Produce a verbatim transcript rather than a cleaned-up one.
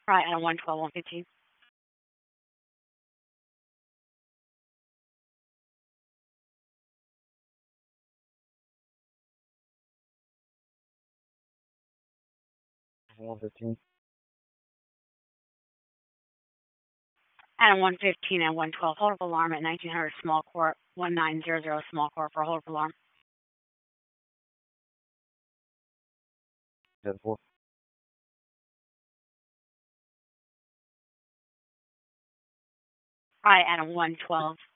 Right, Adam one twelve, one fifteen. one fifteen. Adam one fifteen and one twelve. Hold up alarm at nineteen hundred Small Court, one nine zero zero Small Court for hold up alarm. ten four. Right, Adam one twelve.